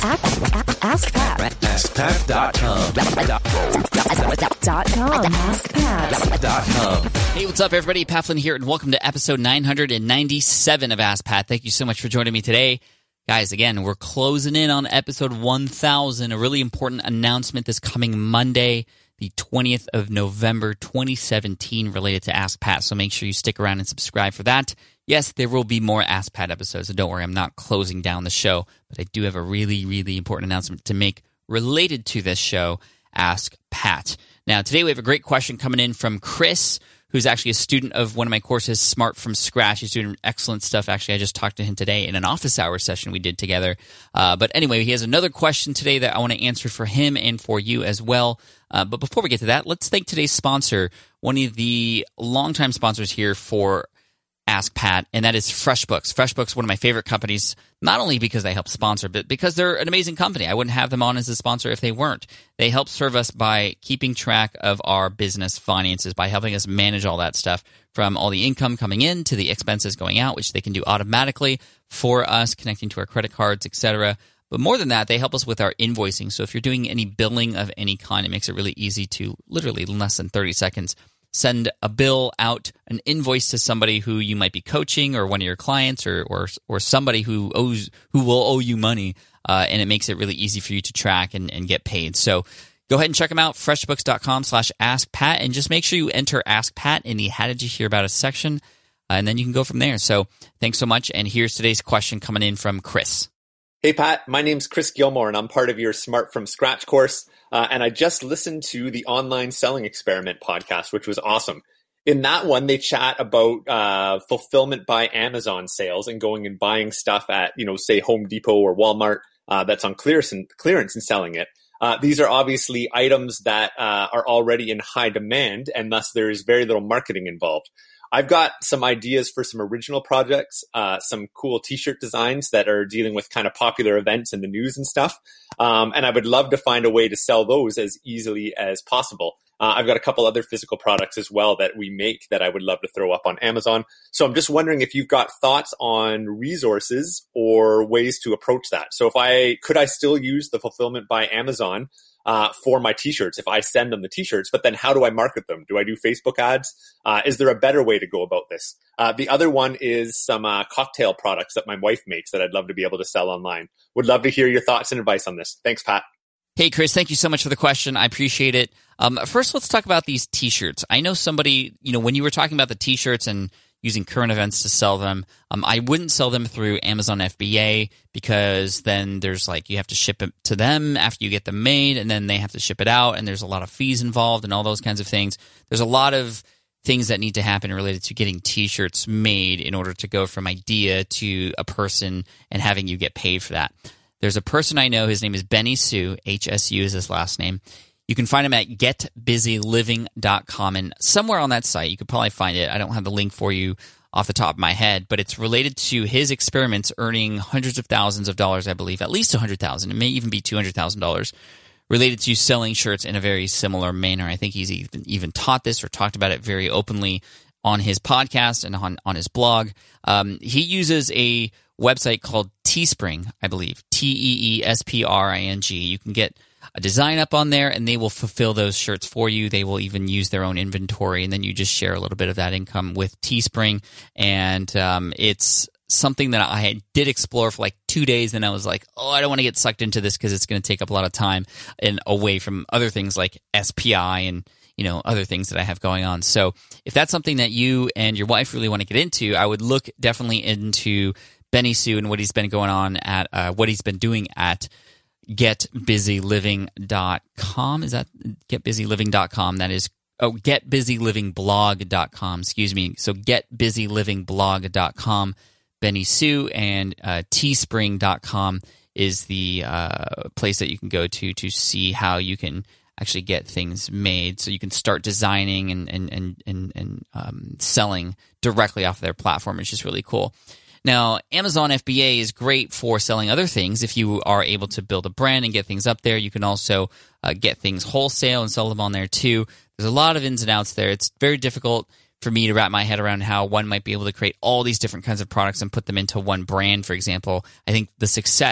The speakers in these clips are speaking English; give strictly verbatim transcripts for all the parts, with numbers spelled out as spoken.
Ask Pat. ask pat dot com. Dot com. Ask Pat. Dot com. Hey, what's up, everybody? Pat Flynn here, and welcome to episode nine hundred ninety-seven of Ask Pat. Thank you so much for joining me today. Guys, again, we're closing in on episode one thousand, a really important announcement this coming Monday, the twentieth of November, twenty seventeen, related to Ask Pat, so make sure you stick around and subscribe for that. Yes, there will be more Ask Pat episodes, so don't worry, I'm not closing down the show, but I do have a really, really important announcement to make related to this show, Ask Pat. Now, today we have a great question coming in from Chris, who's actually a student of one of my courses, Smart from Scratch. He's doing excellent stuff. Actually, I just talked to him today in an office hour session we did together. Uh, but anyway, he has another question today that I want to answer for him and for you as well. Uh, but before we get to that, let's thank today's sponsor, one of the longtime sponsors here for Ask Pat, and that is FreshBooks. FreshBooks, one of my favorite companies, not only because they help sponsor, but because they're an amazing company. I wouldn't have them on as a sponsor if they weren't. They help serve us by keeping track of our business finances, by helping us manage all that stuff, from all the income coming in to the expenses going out, which they can do automatically for us, connecting to our credit cards, et cetera. But more than that, they help us with our invoicing. So if you're doing any billing of any kind, it makes it really easy to, literally in less than thirty seconds, send a bill out, an invoice to somebody who you might be coaching, or one of your clients, or or, or somebody who owes who will owe you money, uh, and it makes it really easy for you to track and, and get paid. So go ahead and check them out, freshbooks.com slash askpat, and just make sure you enter Ask Pat in the How Did You Hear About Us section, uh, and then you can go from there. So thanks so much, and here's today's question coming in from Chris. Hey, Pat. My name's Chris Gilmore, and I'm part of your Smart from Scratch course. Uh, and I just listened to the Online Selling Experiment podcast, which was awesome. In that one, they chat about uh, fulfillment by Amazon sales and going and buying stuff at, you know, say Home Depot or Walmart uh, that's on clearance and, clearance and selling it. Uh, these are obviously items that uh, are already in high demand, and thus there is very little marketing involved. I've got some ideas for some original projects, uh, some cool t-shirt designs that are dealing with kind of popular events in the news and stuff. Um, and I would love to find a way to sell those as easily as possible. Uh, I've got a couple other physical products as well that we make that I would love to throw up on Amazon. So I'm just wondering if you've got thoughts on resources or ways to approach that. So if I, could I still use the fulfillment by Amazon Uh, for my t-shirts if I send them the t-shirts, but then how do I market them? Do I do Facebook ads? Uh, is there a better way to go about this? Uh, the other one is some uh, cocktail products that my wife makes that I'd love to be able to sell online. Would love to hear your thoughts and advice on this. Thanks, Pat. Hey, Chris, thank you so much for the question. I appreciate it. Um, first, let's talk about these t-shirts. I know somebody, you know, when you were talking about the t-shirts and using current events to sell them, um, I wouldn't sell them through Amazon F B A, because then there's like, you have to ship it to them after you get them made, and then they have to ship it out, and there's a lot of fees involved and all those kinds of things. There's a lot of things that need to happen related to getting t-shirts made in order to go from idea to a person and having you get paid for that. There's a person I know, his name is Benny Sue, H S U is his last name. You can find him at get busy living dot com, and somewhere on that site, you could probably find it. I don't have the link for you off the top of my head, but it's related to his experiments earning hundreds of thousands of dollars, I believe, at least one hundred thousand dollars. It may even be two hundred thousand dollars, related to selling shirts in a very similar manner. I think he's even, even taught this or talked about it very openly on his podcast and on, on his blog. Um, he uses a website called Teespring, I believe, T E E S P R I N G. You can get a design up on there, and they will fulfill those shirts for you. They will even use their own inventory, and then you just share a little bit of that income with Teespring. And um, it's something that I did explore for like two days, and I was like, oh, I don't want to get sucked into this because it's going to take up a lot of time and away from other things like S P I and, you know, other things that I have going on. So if that's something that you and your wife really want to get into, I would look definitely into Benny Sue and what he's been going on at, uh, what he's been doing at get busy living dot com. Is that get busy living dot com? That is, oh, get busy living blog dot com, excuse me. So get busy living blog dot com, Benny Sue, and uh, teespring dot com is the uh, place that you can go to to see how you can actually get things made. So you can start designing and and and and, and um, selling directly off of their platform, which is really cool. Now, Amazon F B A is great for selling other things. If you are able to build a brand and get things up there, you can also uh, get things wholesale and sell them on there too. There's a lot of ins and outs there. It's very difficult for me to wrap my head around how one might be able to create all these different kinds of products and put them into one brand, for example. I think the success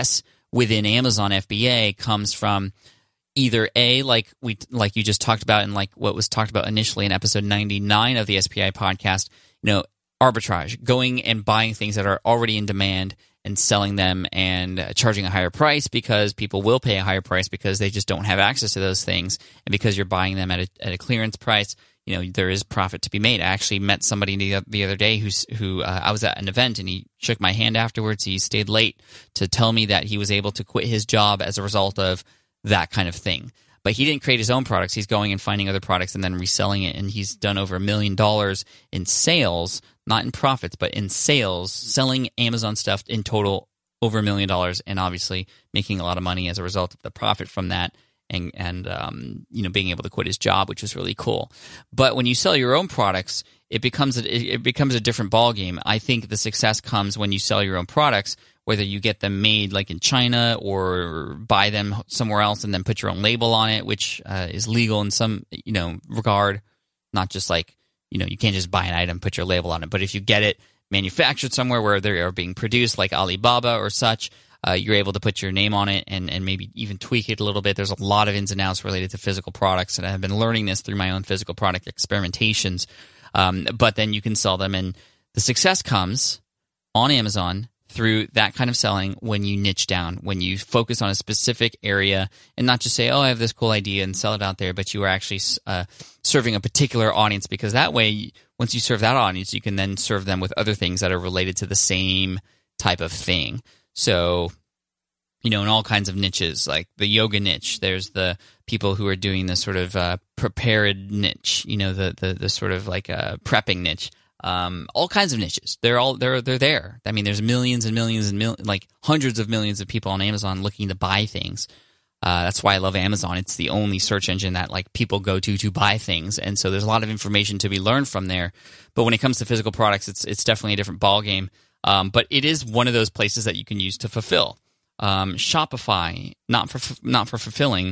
within Amazon F B A comes from either A, like we like you just talked about, and like what was talked about initially in episode ninety-nine of the S P I podcast, you know, arbitrage, going and buying things that are already in demand and selling them and uh, charging a higher price because people will pay a higher price because they just don't have access to those things, and because you're buying them at a, at a clearance price, you know, there is profit to be made. I actually met somebody the, the other day who's who uh, I was at an event, and he shook my hand afterwards. He stayed late to tell me that he was able to quit his job as a result of that kind of thing. But he didn't create his own products. He's going and finding other products and then reselling it, and he's done over a million dollars in sales, not in profits, but in sales, selling Amazon stuff in total over a million dollars, and obviously making a lot of money as a result of the profit from that, and and um, you know, being able to quit his job, which was really cool. But when you sell your own products, it becomes a, it becomes a different ballgame. I think the success comes when you sell your own products, whether you get them made like in China or buy them somewhere else and then put your own label on it, which uh, is legal in some, you know, regard. Not just like, you know, you can't just buy an item, put your label on it. But if you get it manufactured somewhere where they are being produced, like Alibaba or such, uh, you're able to put your name on it and, and maybe even tweak it a little bit. There's a lot of ins and outs related to physical products, and I've been learning this through my own physical product experimentations. Um, but then you can sell them, and the success comes on Amazon through that kind of selling when you niche down, when you focus on a specific area and not just say, oh, I have this cool idea and sell it out there, but you are actually uh, serving a particular audience, because that way, once you serve that audience, you can then serve them with other things that are related to the same type of thing. So, you know, in all kinds of niches, like the yoga niche, there's the people who are doing the sort of uh, prepared niche, you know, the, the, the sort of like uh, prepping niche. Um, all kinds of niches. They're all they're they're there. I mean, there's millions and millions and mil- like hundreds of millions of people on Amazon looking to buy things. Uh, that's why I love Amazon. It's the only search engine that like people go to to buy things, and so there's a lot of information to be learned from there. But when it comes to physical products, it's it's definitely a different ballgame. Um, but it is one of those places that you can use to fulfill. Um, Shopify, not for not for fulfilling,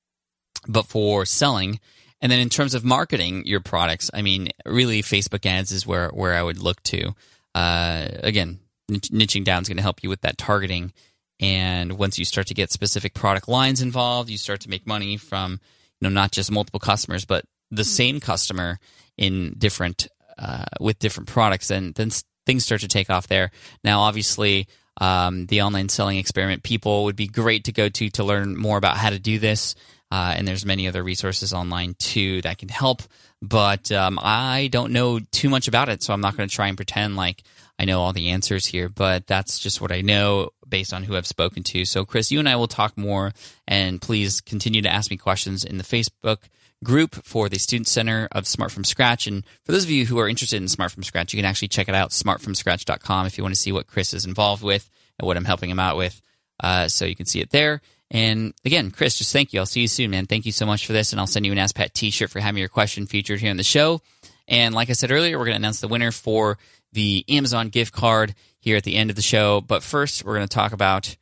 but for selling. And then in terms of marketing your products, I mean, really Facebook ads is where, where I would look to. Uh, again, niching down is going to help you with that targeting. And once you start to get specific product lines involved, you start to make money from, you know, not just multiple customers, but the same customer in different uh, with different products. And then things start to take off there. Now, obviously, um, the online selling experiment people would be great to go to to learn more about how to do this. Uh, and there's many other resources online, too, that can help. But um, I don't know too much about it, so I'm not going to try and pretend like I know all the answers here. But that's just what I know based on who I've spoken to. So, Chris, you and I will talk more. And please continue to ask me questions in the Facebook group for the Student Center of Smart From Scratch. And for those of you who are interested in Smart From Scratch, you can actually check it out, smart from scratch dot com, if you want to see what Chris is involved with and what I'm helping him out with. Uh, so you can see it there. And again, Chris, just thank you. I'll see you soon, man. Thank you so much for this, and I'll send you an Ask Pat t-shirt for having your question featured here on the show. And like I said earlier, we're going to announce the winner for the Amazon gift card here at the end of the show. But first, we're going to talk about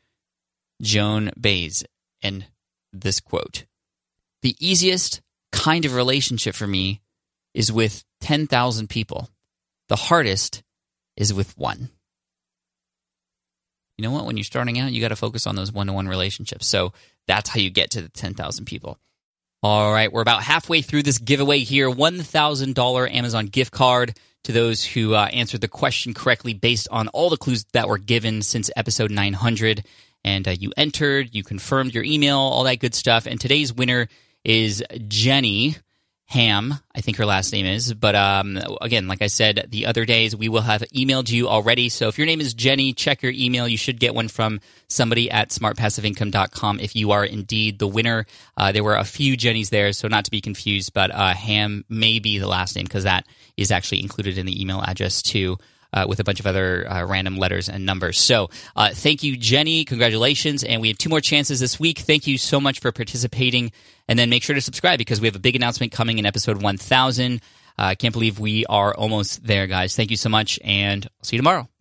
Joan Baez and this quote. The easiest kind of relationship for me is with ten thousand people. The hardest is with one. You know what? When you're starting out, you got to focus on those one-to-one relationships. So that's how you get to the ten thousand people. All right, we're about halfway through this giveaway here. one thousand dollars Amazon gift card to those who uh, answered the question correctly based on all the clues that were given since episode nine hundred. And uh, you entered, you confirmed your email, all that good stuff. And today's winner is Jenny Ham, I think her last name is. But um, again, like I said, the other days we will have emailed you already. So if your name is Jenny, check your email. You should get one from somebody at smart passive income dot com if you are indeed the winner. Uh, there were a few Jennys there, so not to be confused, but uh, Ham may be the last name because that is actually included in the email address too. Uh, with a bunch of other uh, random letters and numbers. So uh, thank you, Jenny. Congratulations. And we have two more chances this week. Thank you so much for participating. And then make sure to subscribe because we have a big announcement coming in episode one thousand. I uh, can't believe we are almost there, guys. Thank you so much, and I'll see you tomorrow.